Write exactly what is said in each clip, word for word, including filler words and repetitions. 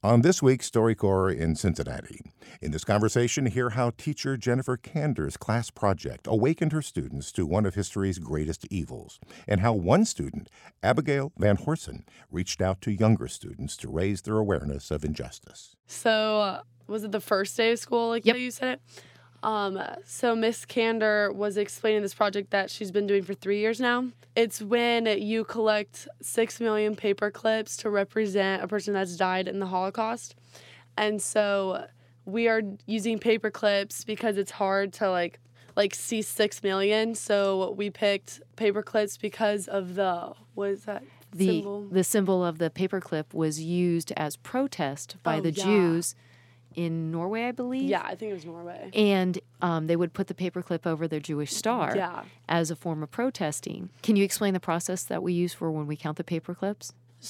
On this week's StoryCorps in Cincinnati. In this conversation, hear how teacher Jennifer Kander's class project awakened her students to one of history's greatest evils, and how one student, Abigail Van Horsen, reached out to younger students to raise their awareness of injustice. So, uh, was it the first day of school, like Yep. you said it? Um, so Miss Kander was explaining this project that she's been doing for three years now. It's when you collect six million paper clips to represent a person that's died in the Holocaust. And so we are using paper clips because it's hard to like like see six million. So we picked paper clips because of the, what is that The symbol? the symbol of the paperclip was used as protest by Oh, the yeah. Jews in Norway, I believe. Yeah, I think it was Norway. And um, they would put the paperclip over their Jewish star Yeah. as a form of protesting. Can you explain the process that we use for when we count the paperclips?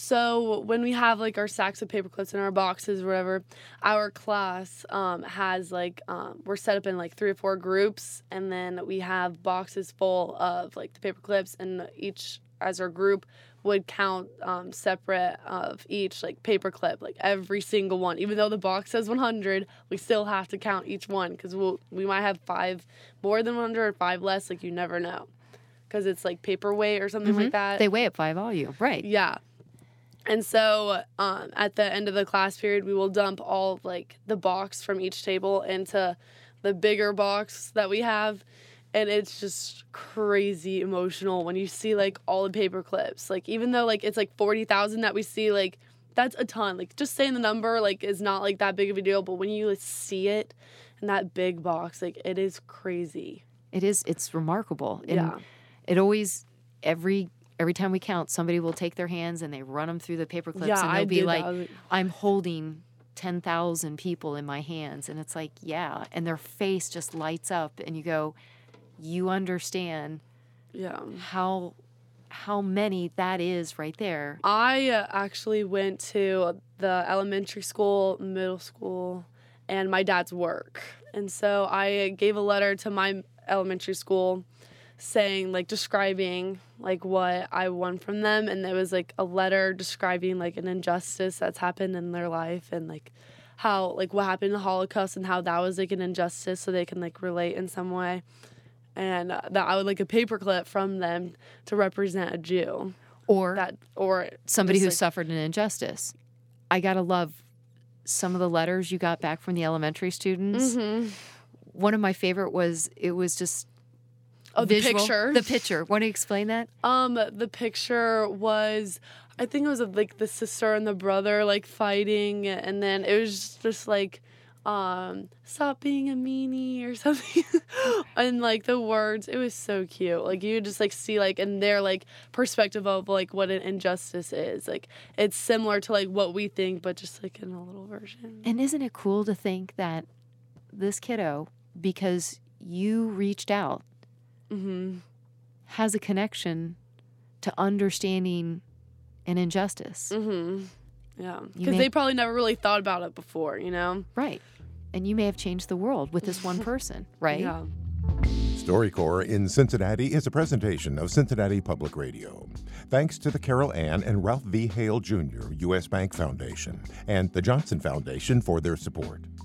So when we have like our sacks of paper clips in our boxes or whatever, our class um, has like, um, we're set up in like three or four groups, and then we have boxes full of like the paper clips, and each, as our group, would count um, separate of each like paper clip, like every single one. Even though the box says one hundred, we still have to count each one because we'll, we might have five more than one hundred or five less, like you never know. Because it's like paperweight or something like that. They weigh it by volume, right? Yeah. And so um, at the end of the class period, we will dump all of, like the box from each table into the bigger box that we have. And it's just crazy emotional when you see like all the paper clips. Like even though like it's like forty thousand that we see, like that's a ton. Like just saying the number like is not like that big of a deal. But when you like, see it in that big box, like it is crazy. It is. It's remarkable. And Yeah. it always, every every time we count, somebody will take their hands and they run them through the paper clips, Yeah, and they'll I be did like, that. I was like- I'm holding ten thousand people in my hands. And it's like, yeah. And their face just lights up and you go, you understand Yeah. how how many that is right there. I uh, actually went to the elementary school, middle school, and my dad's work. And so I gave a letter to my elementary school saying, like, describing, like, what I won from them. And there was, like, a letter describing, like, an injustice that's happened in their life and, like, how, like, what happened in the Holocaust and how that was, like, an injustice so they can, like, relate in some way. And uh, that I would like a paperclip from them to represent a Jew. Or That or somebody just, who like, suffered an injustice. I gotta love some of the letters you got back from the elementary students. Mhm. One of my favorite was, it was just Oh, the visual. picture. The picture. Want to explain that? Um, the picture was, I think it was of, like the sister and the brother like fighting, and then it was just like, um, stop being a meanie or something, and like the words. It was so cute. Like you just like see like in their like perspective of like what an injustice is. Like it's similar to like what we think, but just like in a little version. And isn't it cool to think that this kiddo, because you reached out, Mm-hmm. has a connection to understanding an injustice? Mm-hmm. Yeah, You because may- they probably never really thought about it before, you know. Right. And you may have changed the world with this one person, right? Yeah. StoryCorps in Cincinnati is a presentation of Cincinnati Public Radio. Thanks to the Carol Ann and Ralph V. Hale Junior U S Bank Foundation and the Johnson Foundation for their support.